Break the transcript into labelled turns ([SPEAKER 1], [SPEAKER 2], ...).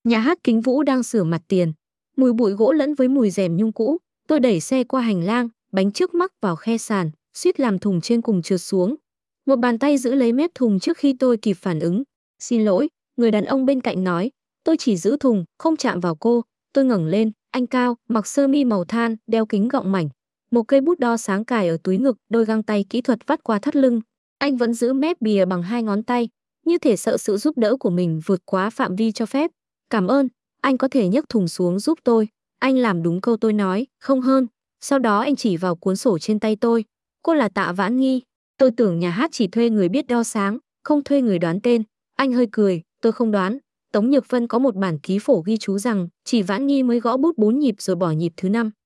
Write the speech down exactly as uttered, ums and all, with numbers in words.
[SPEAKER 1] Nhà hát Kính Vũ đang sửa mặt tiền. Mùi bụi gỗ lẫn với mùi rèm nhung cũ. Tôi đẩy xe qua hành lang, bánh trước mắc vào khe sàn, suýt làm thùng trên cùng trượt xuống. Một bàn tay giữ lấy mép thùng trước khi tôi kịp phản ứng. Xin lỗi, người đàn ông bên cạnh nói. Tôi chỉ giữ thùng, không chạm vào cô. Tôi ngẩng lên, anh cao, mặc sơ mi màu than, đeo kính gọng mảnh. Một cây bút đo sáng cài ở túi ngực, đôi găng tay kỹ thuật vắt qua thắt lưng. Anh vẫn giữ mép bìa bằng hai ngón tay, như thể sợ sự giúp đỡ của mình vượt quá phạm vi cho phép. Cảm ơn, anh có thể nhấc thùng xuống giúp tôi. Anh làm đúng câu tôi nói, không hơn. Sau đó anh chỉ vào cuốn sổ trên tay tôi. Cô là Tạ Vãn Nghi. Tôi tưởng nhà hát chỉ thuê người biết đo sáng, không thuê người đoán tên. Anh hơi cười, tôi không đoán. Tống Nhược Vân có một bản ký phổ ghi chú rằng chỉ Vãn Nghi mới gõ bút bốn nhịp rồi bỏ nhịp thứ năm.